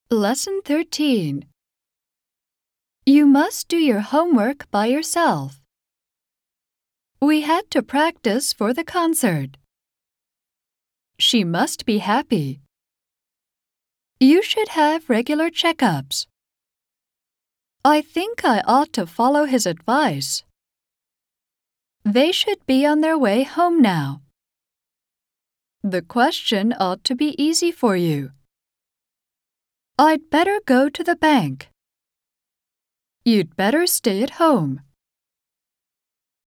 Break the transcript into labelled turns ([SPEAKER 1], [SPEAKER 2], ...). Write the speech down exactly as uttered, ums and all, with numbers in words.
[SPEAKER 1] Lesson thirteen. You must do your homework by yourself. We had to practice for the concert. She must be happy. You should have regular checkups. I think I ought to follow his advice. They should be on their way home now. The question ought to be easy for you. I'd better go to the bank. You'd better stay at home.